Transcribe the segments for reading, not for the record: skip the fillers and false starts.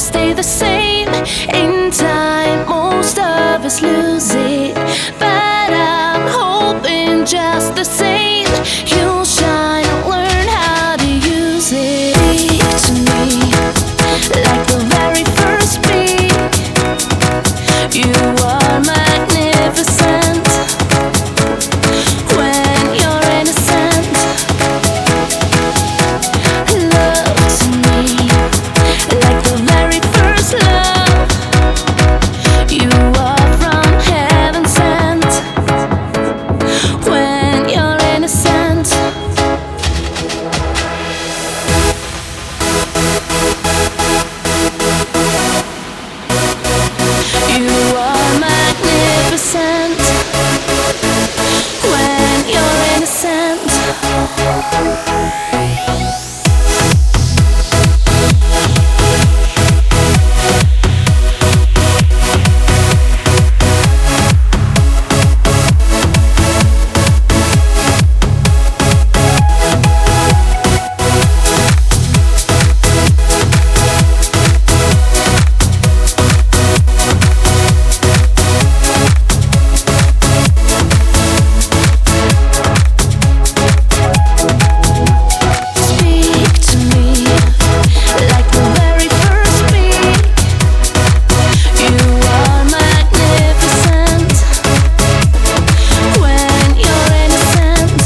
stay the same. In time, most of us lose it, but I'm hoping just the same you'll shine and learn how to use it. Speak to me like the very first beat. You are magnificent when you're innocent. Love to me like the very first love. You are from heaven sent when you're innocent. You are magnificent when you're innocent. Speak to me like the very first beat. You are magnificent when you're innocent.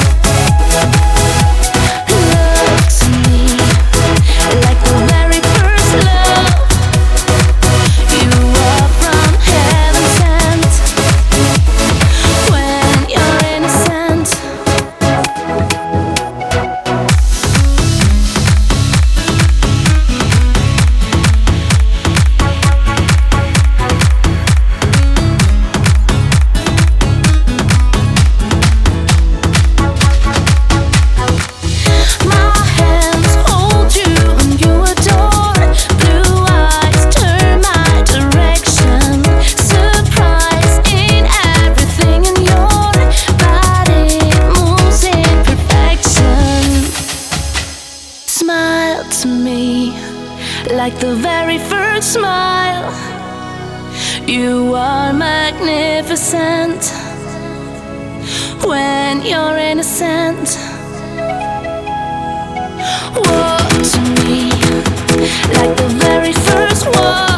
Look to me like the very first love. You are from heaven sent when you're innocent. My hands hold you and you adore. Blue eyes turn my direction. Surprise in everything in your body moves in perfection. Smile to me like the very first smile. You are magnificent when you're innocent. Walk to me like the very first walk.